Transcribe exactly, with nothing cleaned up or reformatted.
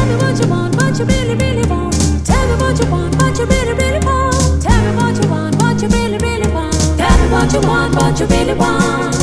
me what you want, what you really, really want. Tell me what you want, what you really, really want. Tell me what you want, what you really, really want. Tell me what you want, what you really want.